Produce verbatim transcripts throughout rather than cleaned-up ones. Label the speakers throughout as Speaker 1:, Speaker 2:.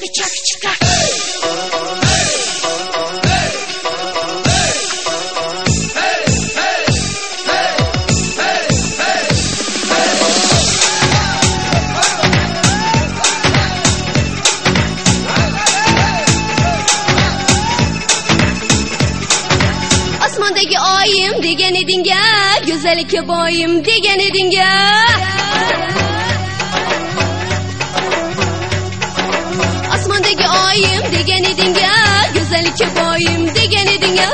Speaker 1: chak chika.
Speaker 2: Osmondagi oyim degan eding-a, go'zallikka boyim degan eding-a. Osmondagi oyim degan eding-a, go'zallikka boyim degan eding-a.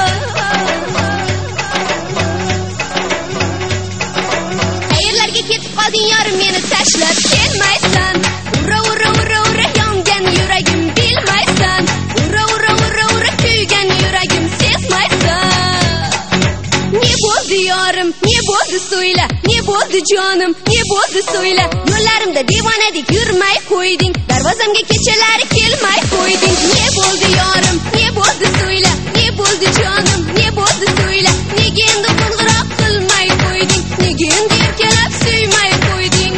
Speaker 2: Qayerlarga ketib qolding yorim, meni tashlab kelmaysan. Ura ura ura ura yongan yuragim bilmaysan. Ura ura ura ura kuygan yuragim sezmaysan. Ne bo'ldi yorim, ne bo'ldi so'yla, ne bo'ldi jonim, ne bo'ldi so'yla. Yo'llarimda devonadek yurmay qo'yding, darvozamga kechalari kelmay qo'yding. Ne bo'ldi yorim, ne bo'ldi so'yla, ne bo'ldi jonim, ne bo'ldi so'yla. Nega endi qo'ng'iroq qilmay qo'yding, nega endi erkalab suymay qo'yding?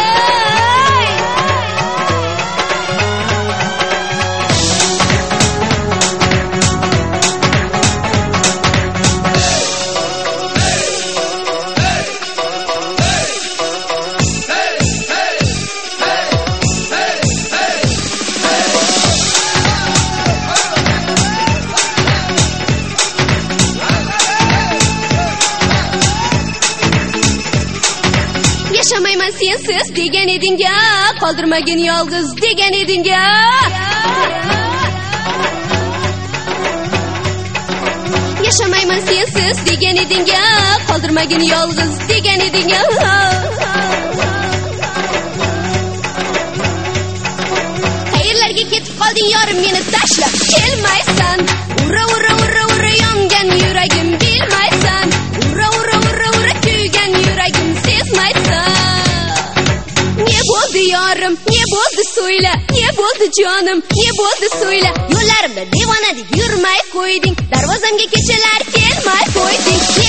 Speaker 2: Yaşamayman sensiz degan eding-a, qoldirmagin yolg'iz degan eding-a. Yaşamayman sensiz degan eding-a, qoldirmagin yolg'iz degan eding-a. Qayerlarga ketib qolding yorim, meni tashlab kelmaysan. Ura ura ura ura yongan yuragim bilmaysan. Ura ura ura ura kuygan yuragim sezmaysan. Ne bo'ldi yorim, ne bo'ldi so'yla, ne bo'ldi jonim, ne bo'ldi so'yla. Yo'llarimda devonadek yurmay qo'yding, darvozamga kechalari kelmay qo'yding.